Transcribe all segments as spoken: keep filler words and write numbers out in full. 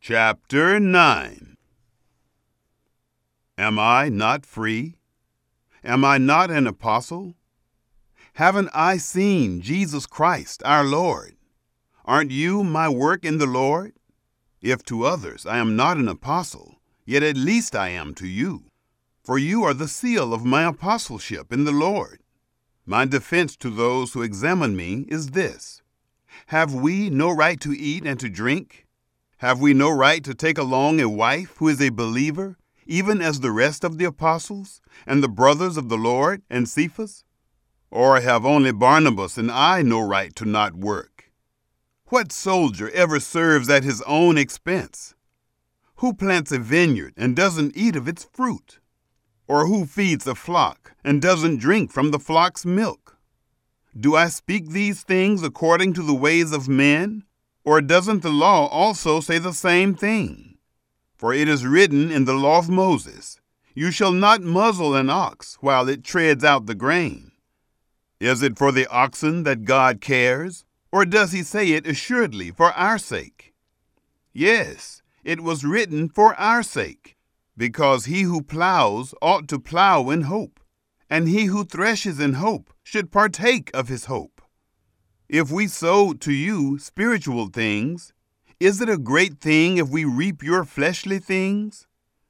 Chapter nine. Am I not free? Am I not an apostle? Haven't I seen Jesus Christ, our Lord? Aren't you my work in the Lord? If to others I am not an apostle, yet at least I am to you. For you are the seal of my apostleship in the Lord. My defense to those who examine me is this: have we no right to eat and to drink? Have we no right to take along a wife who is a believer, even as the rest of the apostles, and the brothers of the Lord, and Cephas? Or have only Barnabas and I no right to not work? What soldier ever serves at his own expense? Who plants a vineyard and doesn't eat of its fruit? Or who feeds a flock and doesn't drink from the flock's milk? Do I speak these things according to the ways of men? Or doesn't the law also say the same thing? For it is written in the law of Moses, "You shall not muzzle an ox while it treads out the grain." Is it for the oxen that God cares? Or does he say it assuredly for our sake? Yes, it was written for our sake, because he who plows ought to plow in hope, and he who threshes in hope should partake of his hope. If we sow to you spiritual things, is it a great thing if we reap your fleshly things?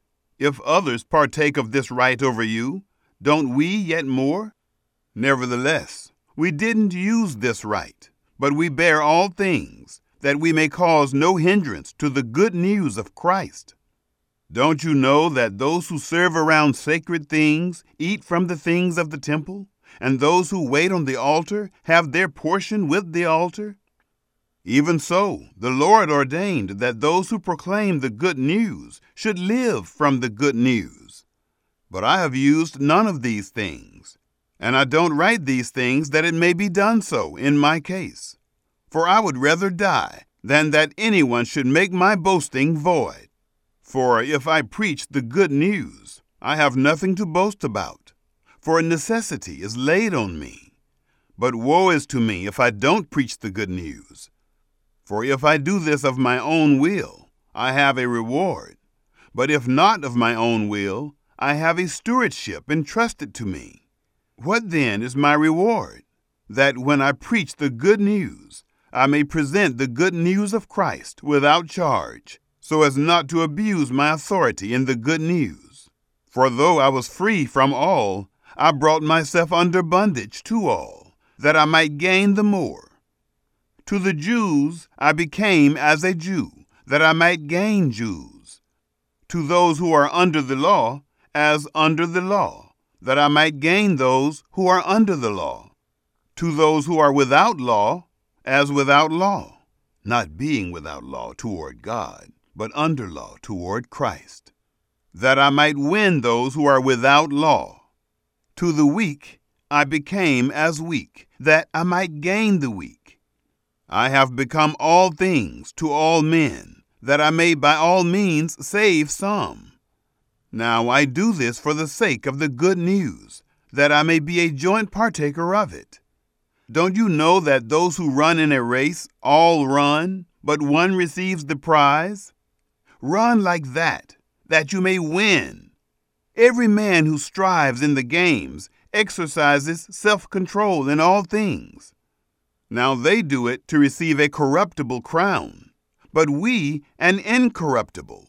If others partake of this right over you, don't we yet more? Nevertheless, we didn't use this right, but we bear all things, that we may cause no hindrance to the good news of Christ. Don't you know that those who serve around sacred things eat from the things of the temple, and those who wait on the altar have their portion with the altar? Even so, the Lord ordained that those who proclaim the good news should live from the good news. But I have used none of these things, and I don't write these things that it may be done so in my case. For I would rather die than that anyone should make my boasting void. For if I preach the good news, I have nothing to boast about, for a necessity is laid on me. But woe is to me if I don't preach the good news. For if I do this of my own will, I have a reward. But if not of my own will, I have a stewardship entrusted to me. What then is my reward? That when I preach the good news, I may present the good news of Christ without charge, so as not to abuse my authority in the good news. For though I was free from all, I brought myself under bondage to all, that I might gain the more. To the Jews I became as a Jew, that I might gain Jews. To those who are under the law, as under the law, that I might gain those who are under the law. To those who are without law, as without law, not being without law toward God, but under law toward Christ, that I might win those who are without law. To the weak I became as weak, that I might gain the weak. I have become all things to all men, that I may by all means save some. Now I do this for the sake of the good news, that I may be a joint partaker of it. Don't you know that those who run in a race all run, but one receives the prize? Run like that, that you may win. Every man who strives in the games exercises self-control in all things. Now they do it to receive a corruptible crown, but we an incorruptible.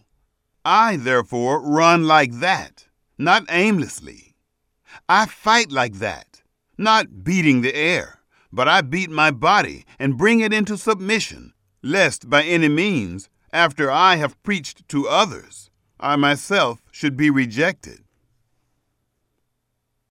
I, therefore, run like that, not aimlessly. I fight like that, not beating the air, but I beat my body and bring it into submission, lest by any means, after I have preached to others, I myself should be rejected.